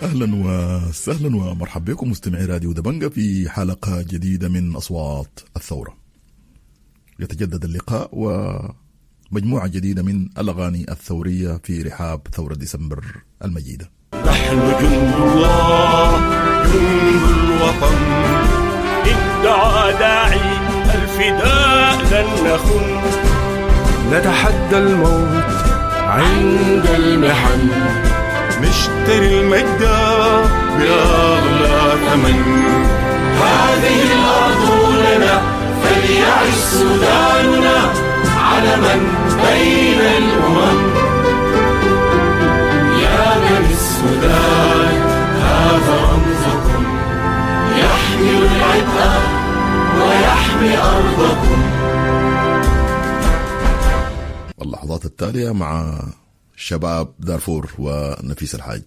أهلا وسهلا ومرحبا بكم مستمعي راديو دبنجة في حلقة جديدة من أصوات الثورة. يتجدد اللقاء ومجموعة جديدة من الأغاني الثورية في رحاب ثورة ديسمبر المجيدة. نحن جند الله جند الوطن، ادعى داعي الفداء لن نخن، نتحدى الموت عند المحن، نشتري المجد بأغلى ثمن. هذه الأرض لنا فليعش سوداننا علما بين الأمم. يا بني السودان هذا رمزكم، يحمي العبء ويحمي أرضكم. اللحظات التالية مع شباب دارفور ونفيس الحاج.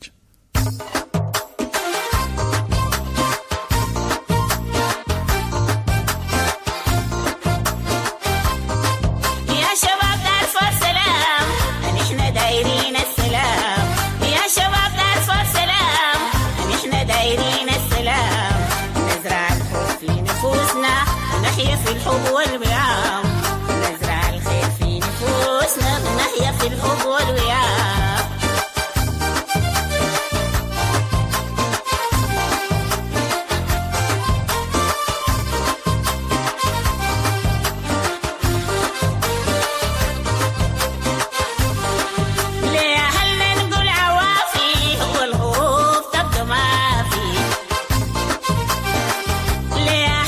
في الحب والوئام، نزرع الخير في نفوسنا بنحيا في الحب والوئام. ليه هل نقول عوافي والحروف تبدو ما في؟ ليه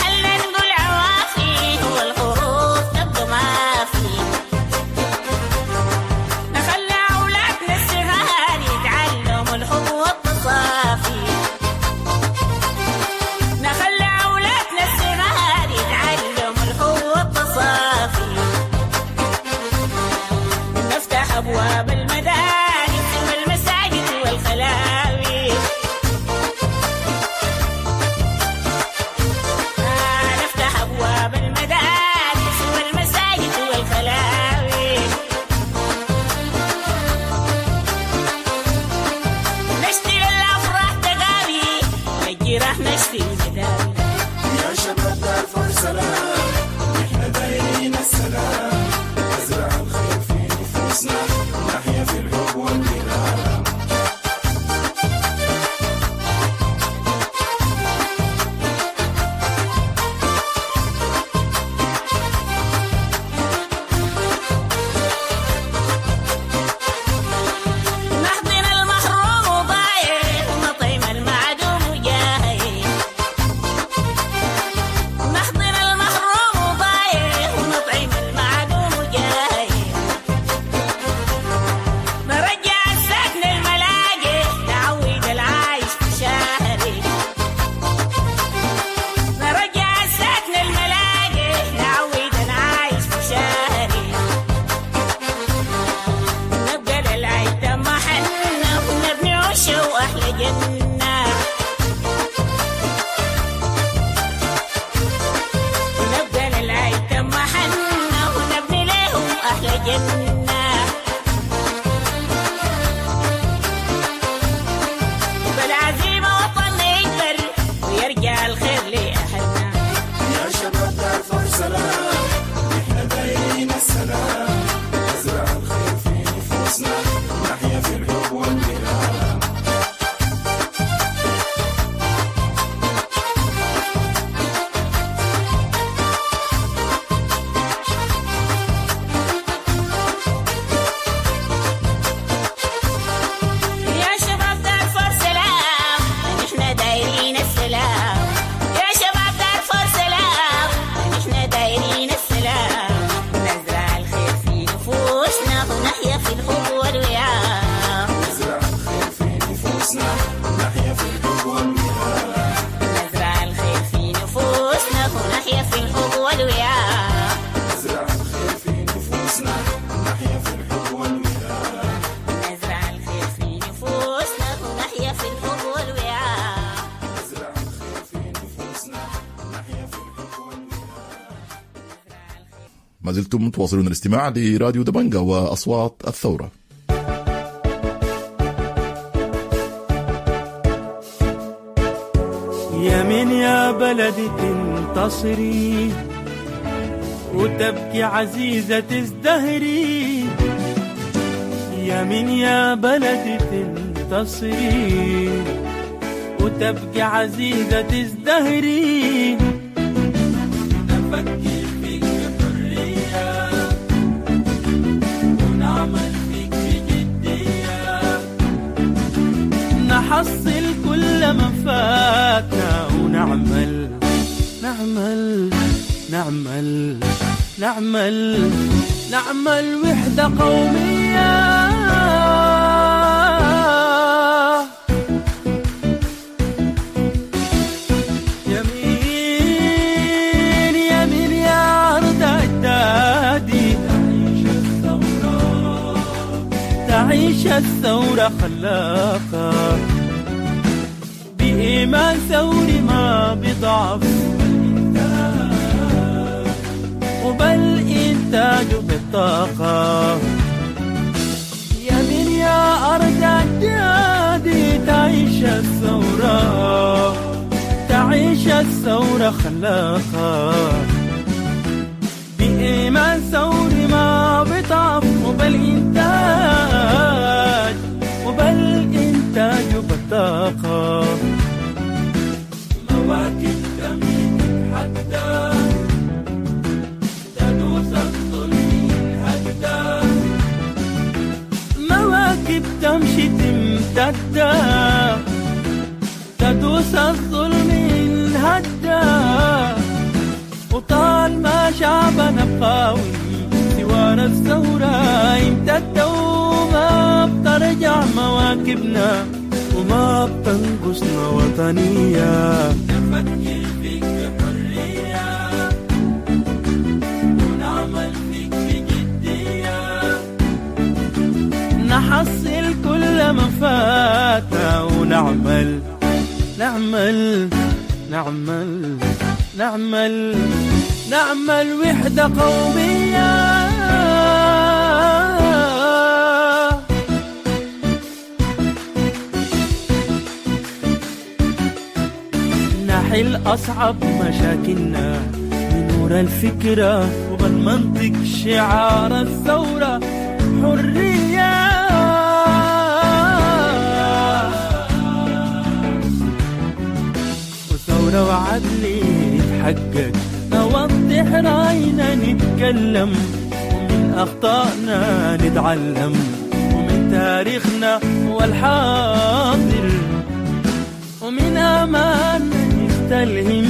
أبواب المدارس والمساجد والخلاوي، نفتح أبواب المدارس والمساجد والخلاوي، نشتري الأفراح تقاوي والجراح نشفي المداوي. يا شباب دارفور سلام، نحن دايرين السلام، نزرع الخير في نفوسنا نحيا في الحب والوئام. نحضن المحروم وضايع ونطعم المعدوم وجاهي، نحضن المحروم وضايع ونطعم المعدوم وجاهي، نرجع السكن الملاجئ نعوض العايش في شهري، نرجع السكن الملاجئ نعوض العايش في شهري، نبقى للعيدة محنة ونبني عشا وأحلى جنة، نبقى للعيدة محنة ونبني لهم أحلى جنة. بالعزيمة وطننا يكبر ويرجع الخير لأهلنا. يا شباب دارفور سلام، نحن دايرين السلام، نزرع الخير في نفوسنا نحيا في الحب والوئام. يا شباب دارفور سلام، نحن دايرين السلام. يا شباب دارفور سلام، نحن دايرين السلام، نزرع الخير في نفوسنا ونحيا في الحب والوئام. نزرع الخير في نفوسنا نحيا في الحب والوئام. نزرع الخير في نفوسنا ونحيا في الحب والوئام. نزرع الخير في نفوسنا نحيا في الحب والوئام. نزرع الخير في نفوسنا ونحيا في الحب والوئام. نزرع الخير في نفوسنا نحيا في الحب والوئام. ما زلتم تواصلون الاستماع لراديو دبنجة وأصوات الثورة. بلدي تنتصري وتبكي عزيزة تزدهري، يمين يا بلدي تنتصري وتبكي عزيزة تزدهري. نفكر فيك بحرية ونعمل فيك بجدية، نحصل كل ما فاتنا ونعمل نعمل نعمل نعمل نعمل وحدة قومية. يمين يمين يا أرض أجدادي، تعيش الثورة خلاقة بإيمان ثوري ما بضعف، وبل إنتاج بالطاقة. يمين يا أرض أجدادي، تعيش الثورة، تعيش الثورة خلاقة بإيمان ثوري ما بضعف، وبل إنتاج بالطاقة. مواكب تمشي حتى تدوس الظلم حتى، مواكب تمشي تمتدى تدوس الظلم هدى. وطال ما شعبنا بقاوي سوار الثورة امتدى، وما بترجع مواكبنا وما بتنقصنا وطنية. نفكر فيك بحرية ونعمل فيك بجدية، نحصل كل ما فاتنا ونعمل نعمل نعمل نعمل نعمل وحدة قومية. نحل أصعب مشاكلنا بنور الفكرة وبالمنطق شعار الثورة حرية. وثورة وعدل يتحقق، نوضح رأينا نتكلم، ومن أخطائنا نتعلم، ومن تاريخنا والحاضر، ومن آمالنا نستلهم،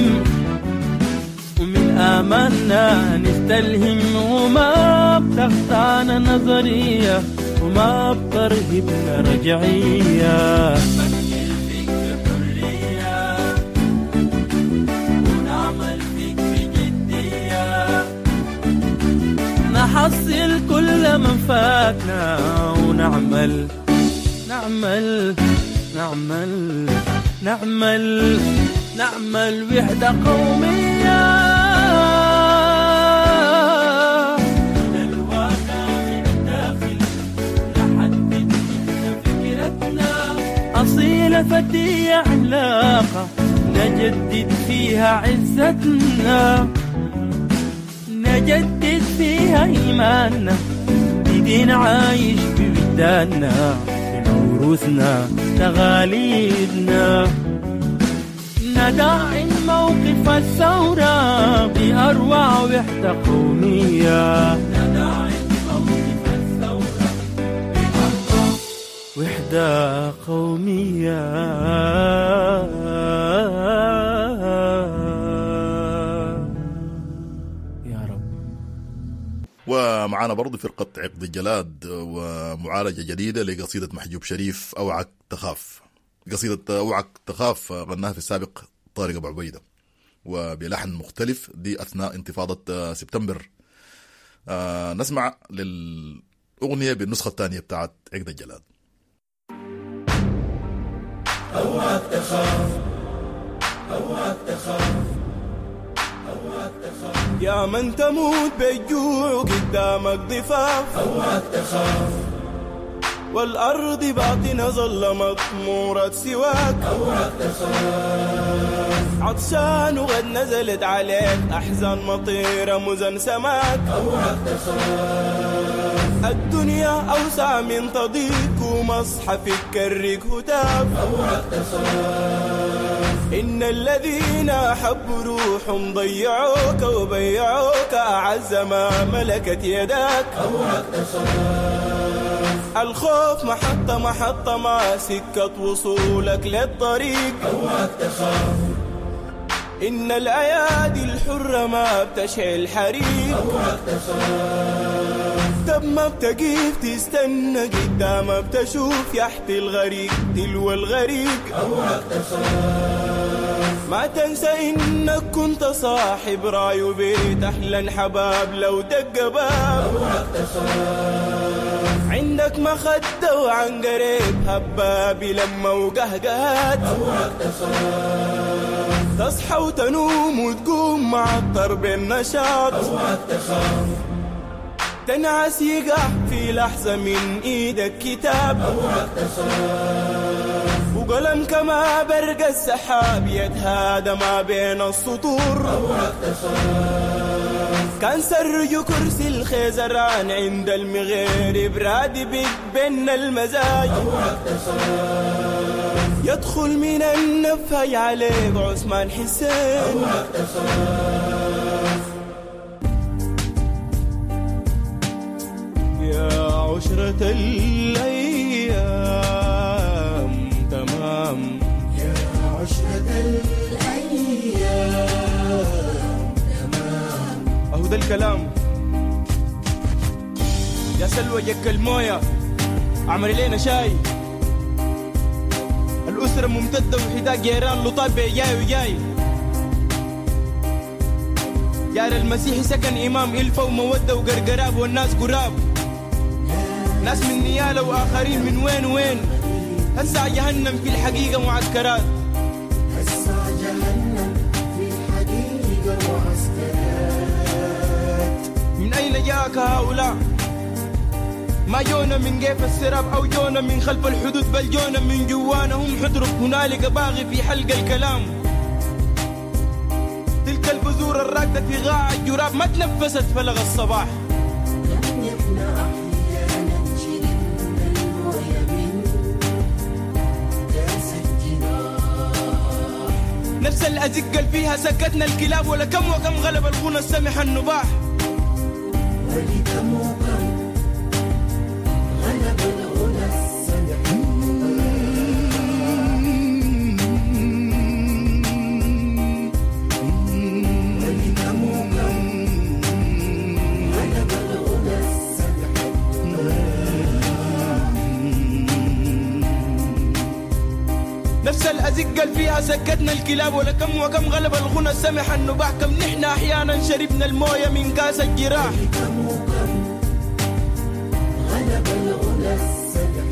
ومن آمالنا نستلهم، وما بتخطانا نظرية وما بترهبنا رجعية. نفكر فيك بحرية ونعمل فيك بجدية، نحصل كل ما فاتنا ونعمل نعمل نعمل نعمل نعمل وحدة قومية. من الواقع من الداخل نحدد فكرتنا، أصيلة فتية علاقة نجدد فيها عزتنا، نجدد فيها إيماننا بدين عايش بوجداننا، موروثنا تغاليدنا. ندعي موقف الثورة بأروع وحدة قومية، ندعي موقف الثورة بأروع وحدة قومية. يا رب. ومعانا برضو فرقة عقد الجلاد ومعالجة جديدة لقصيدة محجوب شريف أوعك تخاف. قصيدة أوعك تخاف غناها في السابق طارق أبو عبيدة وبلحن مختلف، دي أثناء انتفاضة سبتمبر. نسمع للأغنية بالنسخة الثانية بتاعت عقد الجلاد. أوعك تخاف أوعك تخاف أوعك تخاف يا من تموت بالجوع قدامك ضفاف، أوعك تخاف والأرض باطنة ظل مطمورة سواك. أوعك تخاف عطشان وقد نزلت عليك أحزان مطيرة مزن سماك. أوعك تخاف الدنيا أوسع من تضيق ومصحفك كرك هتاف. أوعك تخاف إن الذين أحبوا روحهم ضيعوك وبيعوك أعز ما ملكت يداك. أوعك تخاف الخوف محطة ما سكة وصولك للطريق. أوعك تخاف إن الأيادي الحرة ما بتشعل حريق. أوعك تخاف طب ما بتقيف تستنى قدام بتشوف يحت الغريق تلو الغريق. أوعك تخاف ما تنسى إنك كنت صاحب راي وبيت أحلى حباب لو دق باب. أوعك تخاف عندك مخدة وعن قريب هبابي لما وقهقهات. أوعك تخاف تصحى وتنوم وتقوم مع الضرب النشاط. أوعك تخاف تنعس يقع في لحظة من إيدك كتاب. أوعك تخاف وقلم كما برق السحاب يتهادى ما بين السطور. أوعك تخاف كان سرج كرسي الخيزران عند المغير برادي بين المزاج. أوعك تخاف يدخل من النفاي عليك عثمان حسين. أوعك تخاف يا عشرة الأيام تمام يا عشرة الأيام تمام. أهو ده الكلام. يا سلوى جك الموية عمل لينا شاي. الأسرة ممتدة وحداء جيران لطاب جاي وجاي. جار المسيح سكن إمام إلفة ومودة وقرقراب والناس قراب. ناس من نيالة وآخرين من وين وين. هسع جهنم في الحقيقة معسكرات. هسع جهنم في الحقيقة معسكرات. من أين جاءك هؤلاء؟ ما جونا من قيف السراب أو جونا من خلف الحدود بل جونا من جوانا. هم حترك هنالك باغي في حلق الكلام. تلك البذور الراكدة في غاع الجراب ما تنفست فلغ الصباح. لم يكن أحيانا شربنا الموية من كاس الجراح. نفس الأزقة فيها سكتنا الكلاب ولكم وكم غلب الغنى السمح النباح. ولكم وكم غلب الغنى السمح ولكم وكم غلب الغنى السمح. نفس الأزقة فيها سكتنا الكلاب ولكم وكم غلب الغنى السمح النباح. كم نحن أحيانا شربنا الموية من كاس الجراح. ولكم وكم غلب الغنى السمح.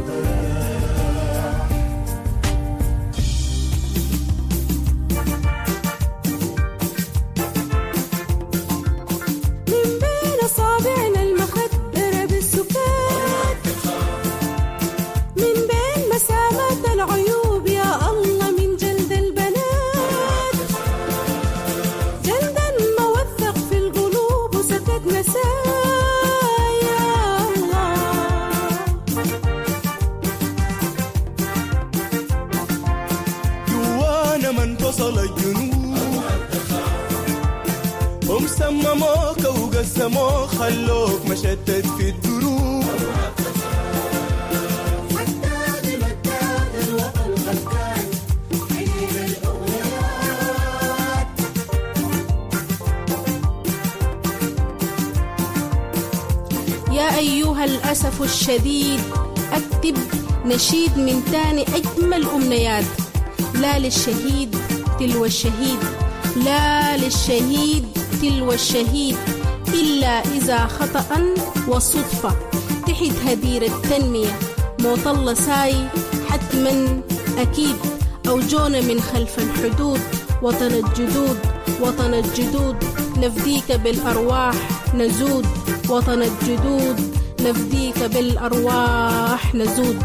من بين أصابعنا المخدرة بالسكات. من بين مسامات العيوب يا الله من جلد البنات. جلدا موثق في القلوب وسكت نسايا الله. جوانا من فصل الجنوب هم سمموك وقسموك خلوك مشتت في الدروب. حتى بمداد الوطن غلقان عيد الأغنيات. يا أيها الأسف الشديد أكتب نشيد من تاني أجمل أمنيات. لا للشهيد تلو الشهيد. لا للشهيد تلو الشهيد إلا إذا خطأ وصدفة. تحت هدير التنمية موطلة ساي حتما أكيد. أو جونا من خلف الحدود وطن الجدود. وطن الجدود نفديك بالأرواح نزود. وطن الجدود نفديك بالأرواح نزود.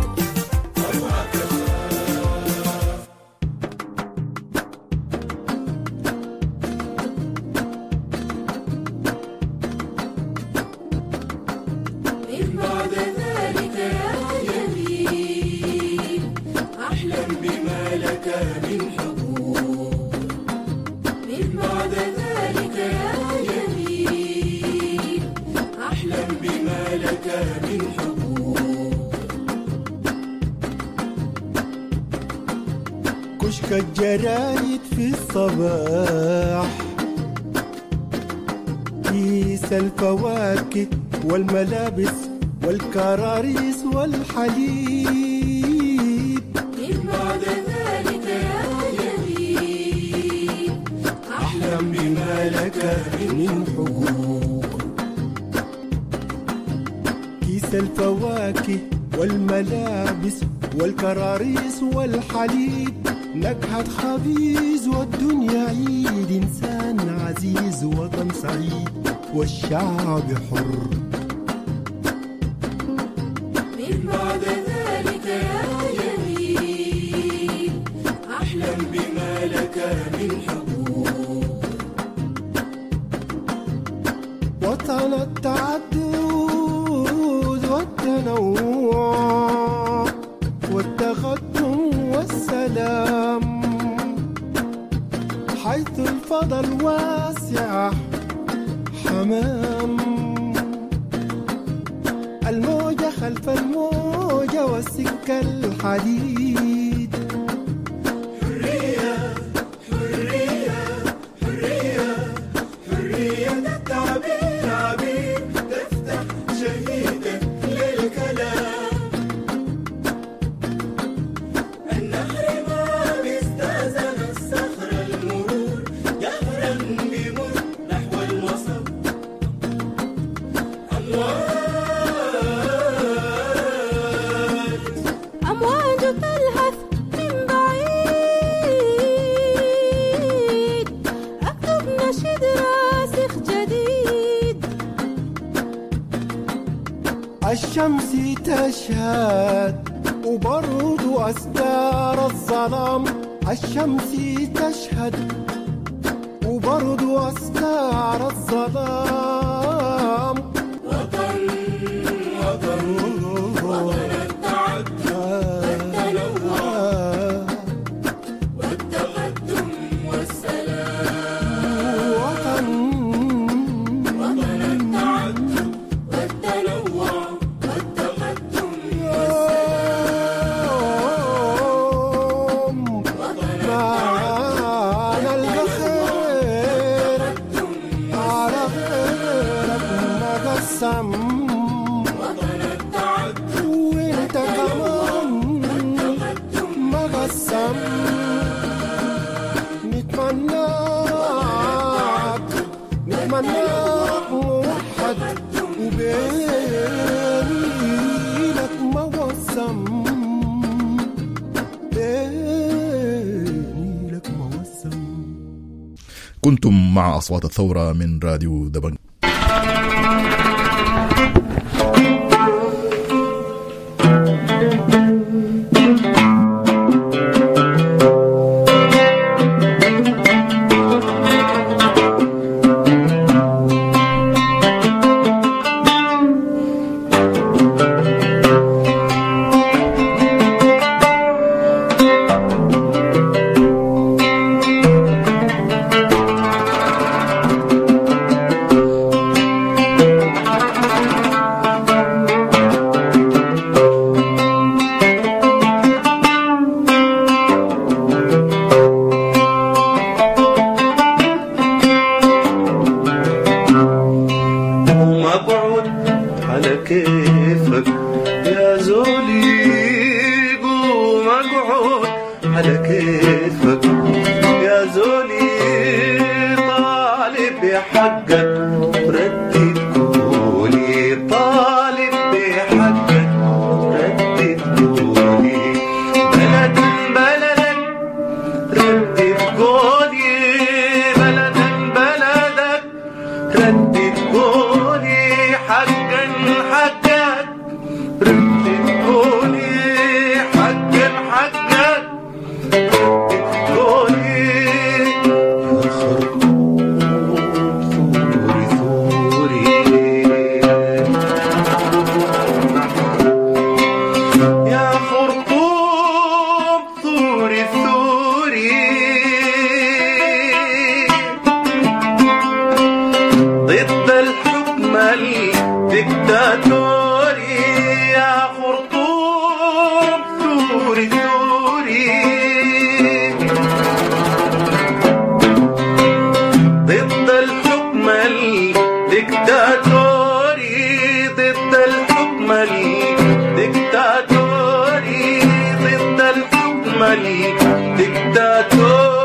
كشك الجرايد في الصباح، كيس الفواكه والملابس والكراريس والحليب. من بعد ذلك يا جميل أحلم بما لك من حقوق. كيس الفواكه والملابس والكراريس والحليب، نكهة خبيز والدنيا عيد، إنسان عزيز وطن سعيد والشعب حر. من بعد ذلك يا جميل أحلم بما لك من حقوق. وطن التعدد والتنوع والتقدم والسلام، حيث الفضاء الواسع حمام. الموجة خلف الموجة والسكة الحديد. حرية حرية حرية حرية التعبير، عبير تفتح شهيدك للكلام. النهر ما بيستأذن الصخر المرور، جهرا بمر نحو الوسط. أمواج تلهث من بعيد، أكتب نشيد راسخ جديد. الشمس تشهد وبرد أستار الظلام. الشمس تشهد وبرد أستار الظلام. وطن وطن وطن التعدد والتقدم والسلام. وطن وطن التعدد والتنوع والتقدم يوم معانا البخير على خيرك مقسم. وطن التعدد وانت كمان مقسم. نتمناك موحد وبينك موسم. بينك موسم. كنتم مع أصوات الثورة من راديو دبنج. على كيفك يا زولي، طالب بحقك ردد قولي، طالب بحقك ردد قولي، بلد بلدك ردد قولي، بلد بلدك ردد قولي، حقا حقا الحكم الدكتاتوري يا خرطوم ثوري ثوري ضد الحكم الدكتاتوري ضد الحكم الدكتاتوري ضد الحكم الدكتاتوري.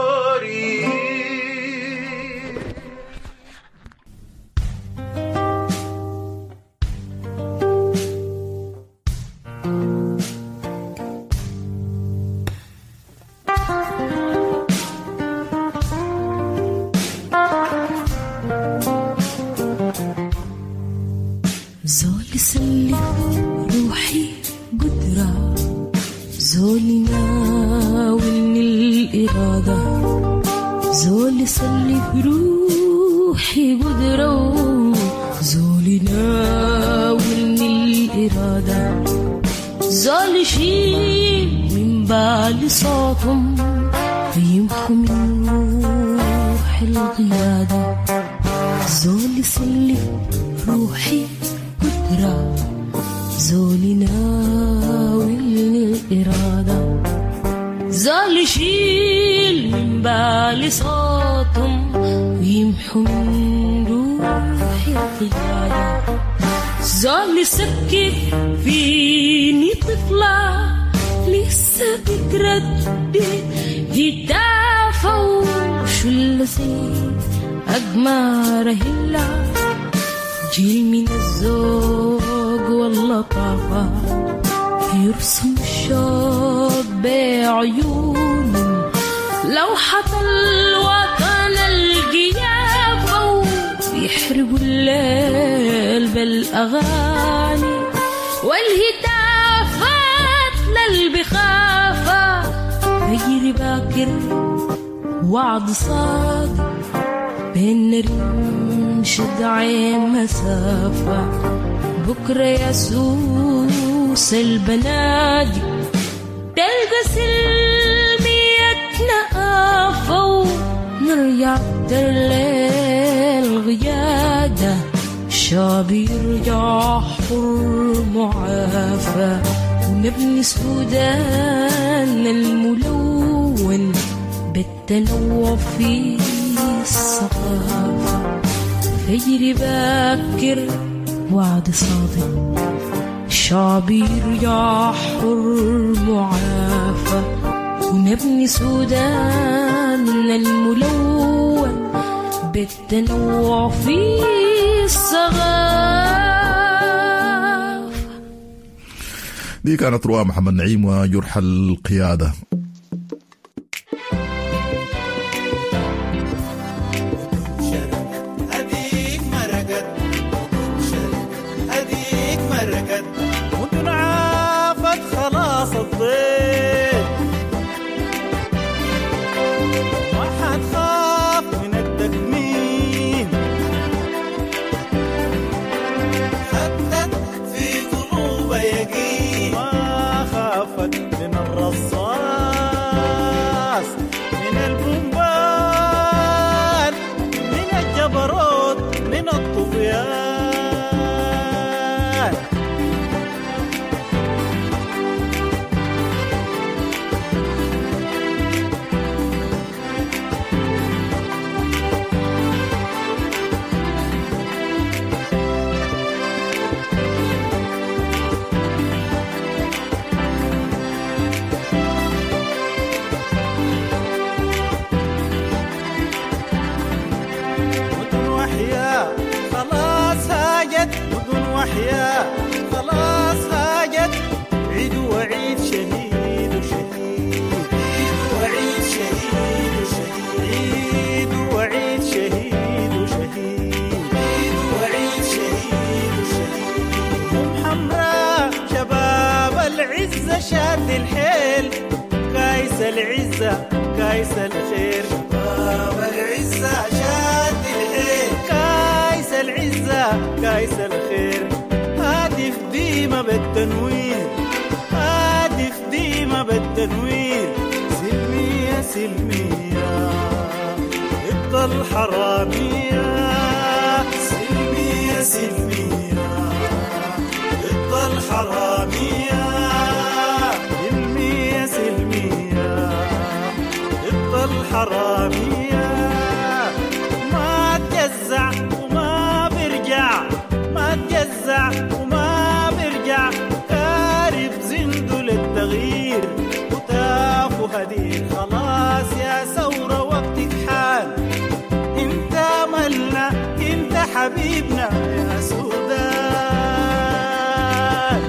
زول يسلف روحي قدرة، زول يناولني الإرادة، زول يسلف روحي قدرة، زول يناولني الإرادة، زول يشيل من بالي صوتهم ويمحو من روحي القيادة، زول يسلف روحي قدرة، زول يناولني الإرادة، زول يشيل من بالي صوتهم ويمحو من روحي القيادة، زول يسكت فيني طفلة لسه بتردد هتافة وشلة زي أقمار هلا، جيل من الذوق واللطافة يرسم الشوق بعيونه، لوحة الوطن القيافة ويحرقوا الليل بالأغاني والهتافات للبخافة، فجري باكر وعد صادق بين رمشد عين مسافة، بكرة يا سوس البنادق تلقى سلميتنا آفة، ونرجع الليل غيادة، الشعب يرجع حر معافى، ونبني السودان الملون بالتنوع في الثقافة، فجر باكر وعد صادق، الشعب يرجع حر معافى، ونبني سودان الملون بالتنوع في الثقافة. دي كانت رؤى محمد نعيم وجرح القيادة. شاد الحيل كايس العزة كايس الخير، باب العزة شاد الحيل كايس العزة كايس الخير، هاتف ديما بالتنوير هاتف ديما بالتنوير، سلمية سلمية ضد الحرامية، سلمية سلمية ضد الحرامية سلمية سلمية ضد الحرامية ما تجزع وما برجع ما تجزع وما برجع قارب زنده للتغيير وتافو هدير خلاص يا ثورة وقتك حال انت ملنا انت حبيبنا يا سودان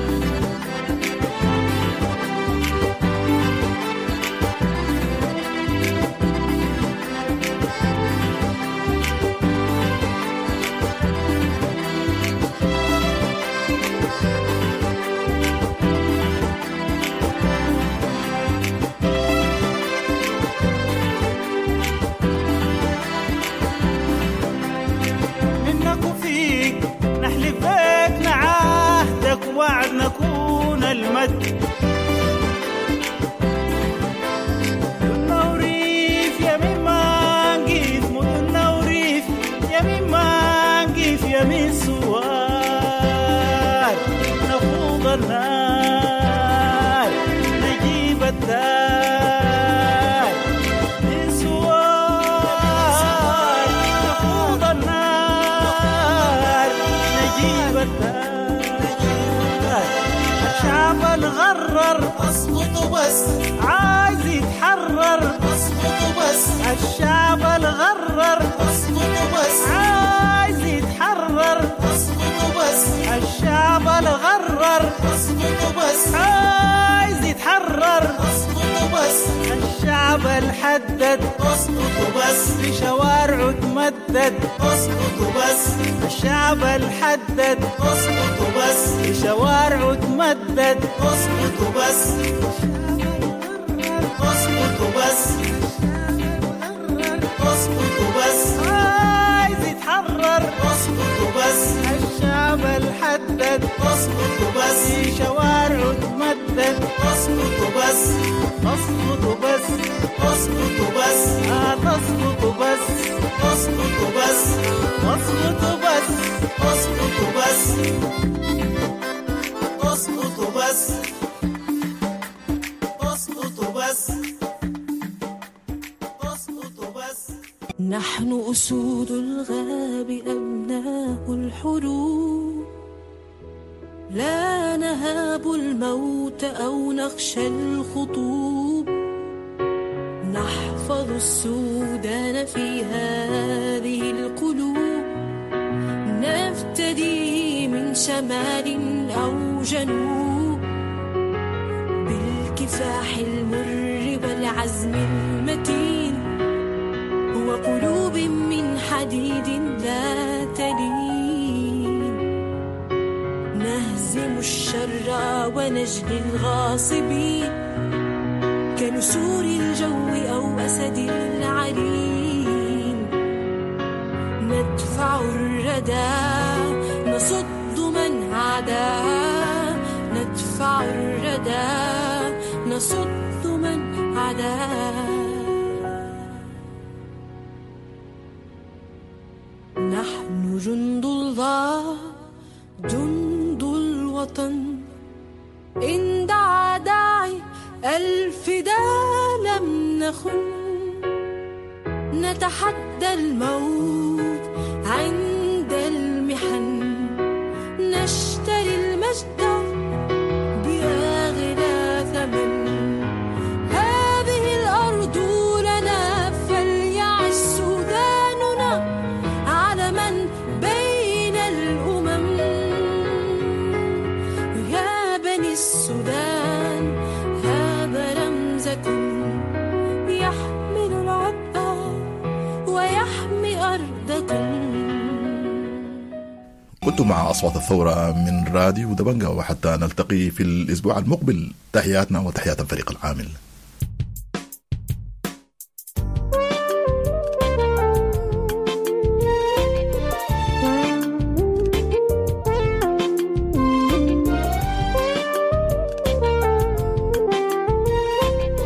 منك وفيك نحلف بيك نعاهدك وعد نكون المد مدنا وريف يمين ما نقيف مدنا وريف يمين ما نقيف يمين سوار نفوض النار نجيب الدار من سوار نفوض النار نجيب الدار الشعب الغرر اسقط بس عايز يتحرر اسقط بس الشعب الغرر اسقط بس عايز يتحرر اسقط بس الشعب الغرر اسقط بس عايز يتحرر اسقط بس الشعب الحدد اسقط بس في شوارعه تمدد اسقط بس الشعب الحدد اسقط بس في شوارعه تمدد اسقط بس اسقط بس اسقط بس عايز يتحرر اسقط بس الشعب الحدد اسقط بس في شوارعه تمدد اسقط بس اسقط بس اسقط بس تسقط بس اسقط بس اسقط بس اسقط بس اسقط بس اسقط بس اسقط بس نحن أسود الغاب أبناء الحروب لا نهاب الموت أو نخشى الخطوب نحفظ السودان في هذه القلوب نفتدي من شمال أو جنوب بالكفاح المر والعزم المتين وقلوب من حديد لا تلين نهزم الشر ونجلي الغاصبين كنسور الجو أو أسد العرين ندفع الردى نصد من عدا ندفع الردى نصد من عدا نحن جند الله جند الوطن إن دعا داعي الفداء لم نخن نتحدى الموت عند المحن نشتري المجد بأغلى ثمن هذه الأرض لنا فليعش سوداننا علما بين الأمم يا بني السودان هذا رمزكم يحمل العبء ويحمي أرضكم. كنتم مع أصوات الثورة من راديو دبنجا وحتى نلتقي في الأسبوع المقبل تحياتنا وتحيات الفريق العامل.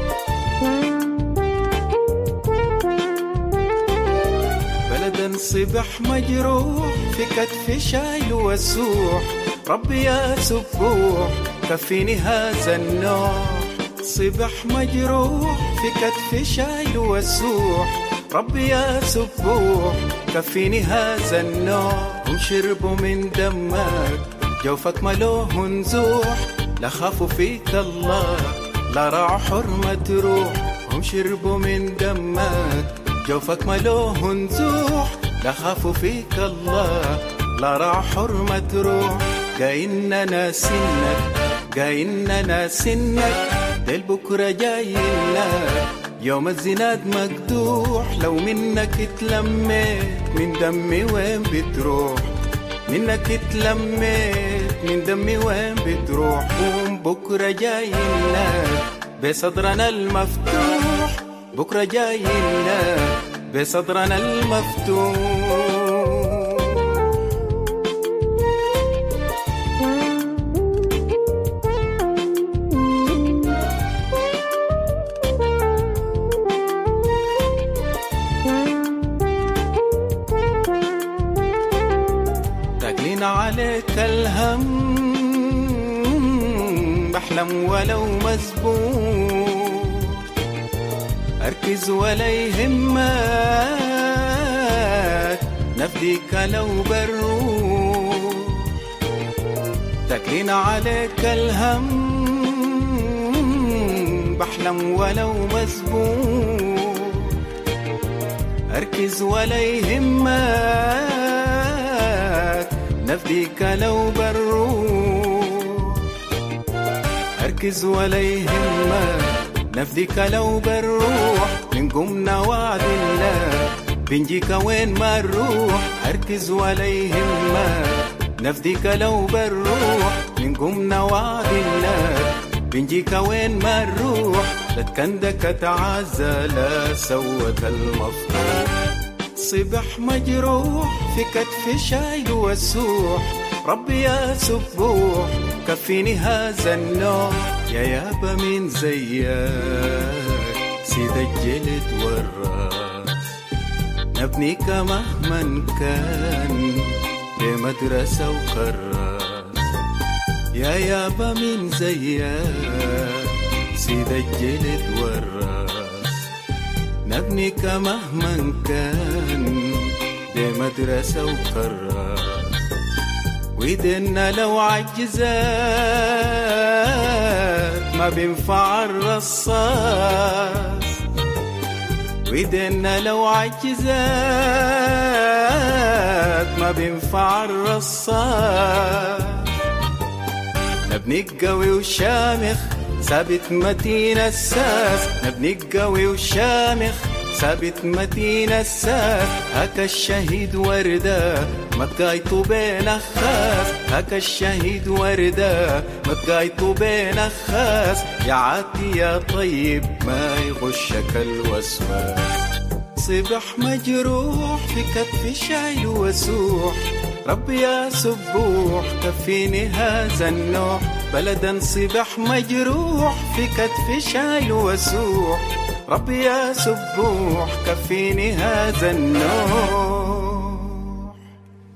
بلد انصب صبح مجروح في كتف شايل وسوح، ربي يا سبوح كفيني هذا النوح. صبح مجروح في كتف شايل وسوح، ربي يا سبوح كفيني هذا النوح. هم شربوا من دمك جوفك ملوه نزوح، لا خافوا فيك الله لا راعوا حرمة روح. هم شربوا من دمك جوفك ملوه نزوح، لا خافوا فيك الله لا راعوا حرمة روح. جاينا سنك جاينا سنك ديل بكرة جاينا يوم الزناد مقدوح. لو منك اتلميت من دمي وين بتروح، منك اتلميت من دمي وين بتروح. قوم بكرة جاينا بصدرنا المفتوح، بكرة جاينا بصدرنا المفتوح. عليك الهم بحلم ولو مسبوق، أركز ولا يهمك نفديك لو بروح. تكلين عليك الهم بحلم ولو مسبوق، أركز ولا يهمك نفديك لو بروح. أركز ولا يهمك نفديك لو بروح. من قمنا وعد الله بنجيك وين ما نروح. أركز ولا يهمك نفديك لو بروح. من قمنا وعد الله بنجيك وين ما نروح. لا تكندك تعزى لا سوك المفتوح. صبح مجروح في كتف شايل وسوح، ربي يا سبوح كفيني هذا النوح. يا يابا من زيك سيد الجلد والراس، نبنيك مهما كان بمدرسة وكراس. يا يابا من زيك سيد الجلد والراس، نبنيك مهما كان بمدرسة وكراس. ويدنا لو عجزات ما بينفع الرصاص. ويدنا لو عجزات ما بينفع الرصاص. نبنيك قوي وشامخ ثابت متين الساس، نبنيك قوي وشامخ ثابت متين الساس. هكا الشهيد وردة ما تقايطوا بين أخاس، هكا الشهيد وردة ما تقايطوا بين أخاس. يا عاتي يا طيب ما يغشك الوسواس. صبح مجروح في كتف شايل وسوح، ربي يا سبوح كفيني هذا النوح. بلدا صبح مجروح في كتف شايل وسوح، ربي يا سبوح كفيني هذا النوح.